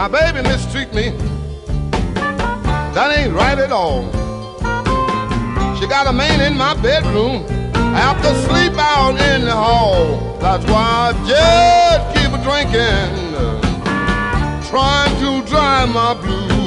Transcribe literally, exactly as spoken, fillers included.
My baby mistreat me. That ain't right at all. She got a man in my bedroom. I have to sleep out in the hall. That's why I just keep drinking, trying to dry my blues.